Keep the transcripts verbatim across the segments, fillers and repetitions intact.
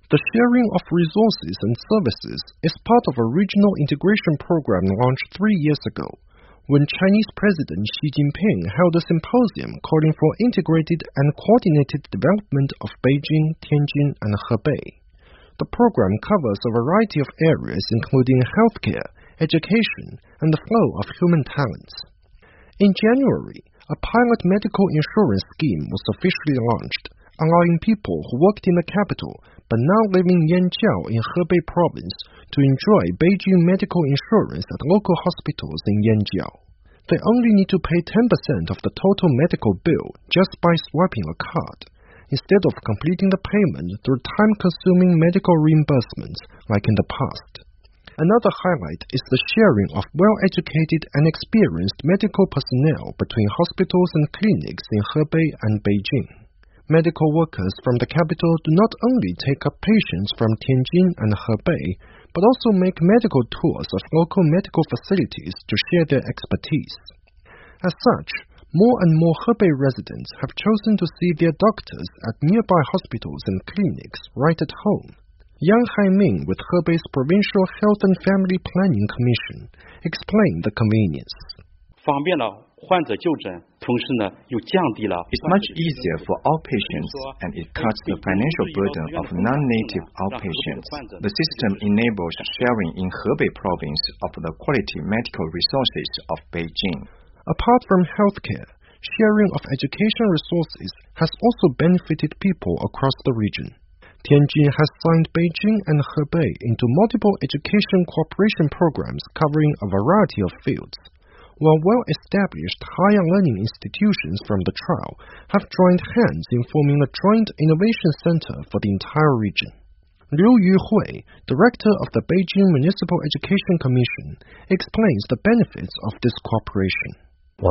The sharing of resources and services is part of a regional integration program launched three years ago, when Chinese President Xi Jinping held a symposium calling for integrated and coordinated development of Beijing, Tianjin, and Hebei. The program covers a variety of areas including healthcare, education, and the flow of human talents. In January, a pilot medical insurance scheme was officially launched, allowing people who worked in the capital but now live in Yanjiao in Hebei province to enjoy Beijing medical insurance at local hospitals in Yanjiao. They only need to pay ten percent of the total medical bill just by swiping a card, instead of completing the payment through time-consuming medical reimbursements like in the past. Another highlight is the sharing of well-educated and experienced medical personnel between hospitals and clinics in Hebei and Beijing. Medical workers from the capital do not only take up patients from Tianjin and Hebei, but also make medical tours of local medical facilities to share their expertise. As such, more and more Hebei residents have chosen to see their doctors at nearby hospitals and clinics right at home. Yang Haiming with Hebei's Provincial Health and Family Planning Commission explained the convenience. It's much easier for outpatients, and it cuts the financial burden of non-native outpatients. The system enables sharing in Hebei province of the quality medical resources of Beijing. Apart from healthcare, sharing of education resources has also benefited people across the region. Tianjin has signed Beijing and Hebei into multiple education cooperation programs covering a variety of fields, while well-established higher learning institutions from the trial have joined hands in forming a joint innovation center for the entire region. Liu Yuhui, director of the Beijing Municipal Education Commission, explains the benefits of this cooperation.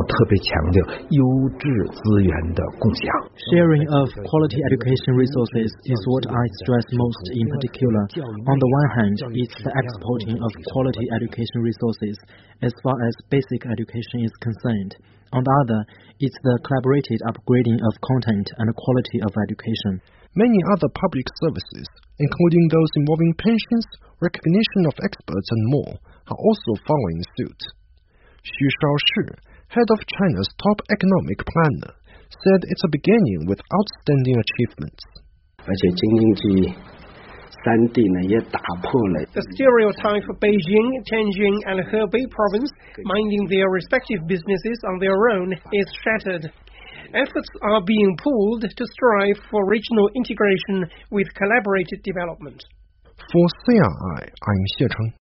Sharing of quality education resources is what I stress most in particular. On the one hand, it's the exporting of quality education resources as far as basic education is concerned. On the other, it's the collaborated upgrading of content and quality of education. Many other public services, including those involving pensions, recognition of experts, and more, are also following suit. Xu Shaoshi, head of China's top economic planner, said it's a beginning with outstanding achievements. The stereotype of Beijing, Tianjin, and Hebei province minding their respective businesses on their own is shattered. Efforts are being pooled to strive for regional integration with collaborated development. For C R I, I'm Xie Cheng.